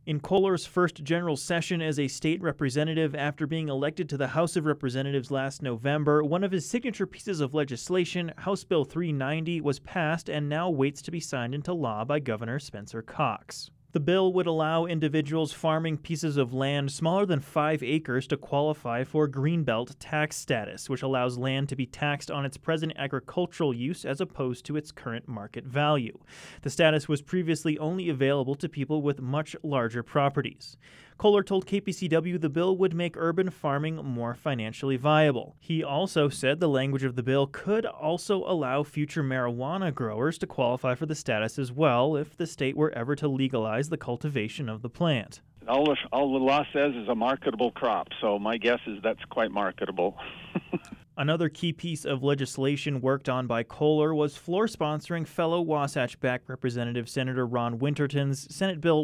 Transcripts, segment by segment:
In Kohler's first general session as a state representative after being elected to the House of Representatives last November, one of his signature pieces of legislation, House Bill 390, was passed and now waits to be signed into law by Governor Spencer Cox. The bill would allow individuals farming pieces of land smaller than 5 acres to qualify for Greenbelt tax status, which allows land to be taxed on its present agricultural use as opposed to its current market value. The status was previously only available to people with much larger properties. Kohler told KPCW the bill would make urban farming more financially viable. He also said the language of the bill could also allow future marijuana growers to qualify for the status as well if the state were ever to legalize the cultivation of the plant. All the law says is a marketable crop, so my guess is that's quite marketable. Another key piece of legislation worked on by Kohler was floor-sponsoring fellow Wasatch-backed Representative Senator Ron Winterton's Senate Bill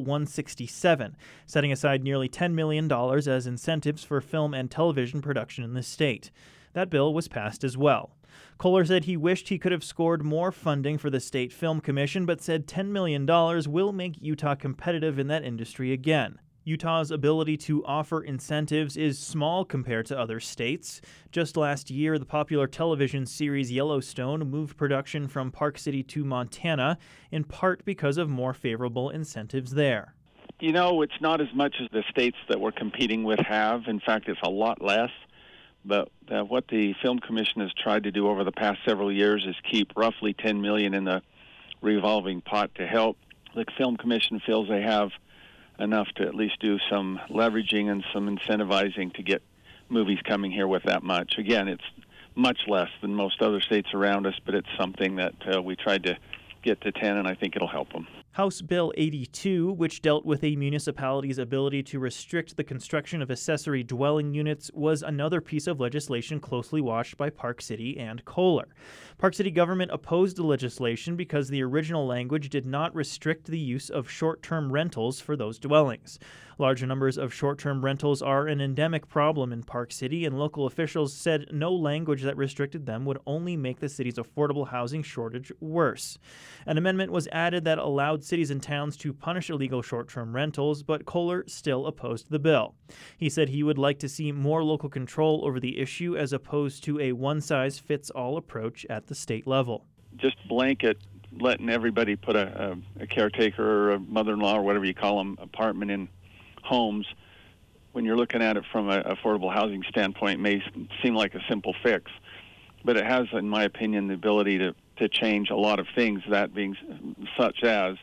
167, setting aside nearly $10 million as incentives for film and television production in the state. That bill was passed as well. Kohler said he wished he could have scored more funding for the State Film Commission, but said $10 million will make Utah competitive in that industry again. Utah's ability to offer incentives is small compared to other states. Just last year, the popular television series Yellowstone moved production from Park City to Montana, in part because of more favorable incentives there. You know, it's not as much as the states that we're competing with have. In fact, it's a lot less. But what the Film Commission has tried to do over the past several years is keep roughly $10 million in the revolving pot to help. The Film Commission feels they have enough to at least do some leveraging and some incentivizing to get movies coming here with that much. Again, it's much less than most other states around us, but it's something that we tried to get to 10, and I think it'll help them. House Bill 82, which dealt with a municipality's ability to restrict the construction of accessory dwelling units, was another piece of legislation closely watched by Park City and Kohler. Park City government opposed the legislation because the original language did not restrict the use of short-term rentals for those dwellings. Large numbers of short-term rentals are an endemic problem in Park City, and local officials said no language that restricted them would only make the city's affordable housing shortage worse. An amendment was added that allowed cities and towns to punish illegal short-term rentals, but Kohler still opposed the bill. He said he would like to see more local control over the issue as opposed to a one-size-fits-all approach at the state level. Just blanket letting everybody put a caretaker or a mother-in-law or whatever you call them apartment in homes, when you're looking at it from an affordable housing standpoint, may seem like a simple fix. But it has, in my opinion, the ability to change a lot of things, that being such as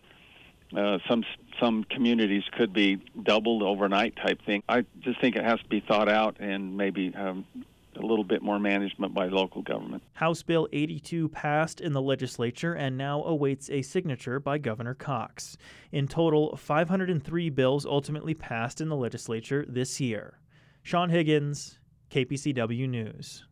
some communities could be doubled overnight type thing. I just think it has to be thought out and maybe a little bit more management by local government. House Bill 82 passed in the legislature and now awaits a signature by Governor Cox. In total, 503 bills ultimately passed in the legislature this year. Sean Higgins, KPCW News.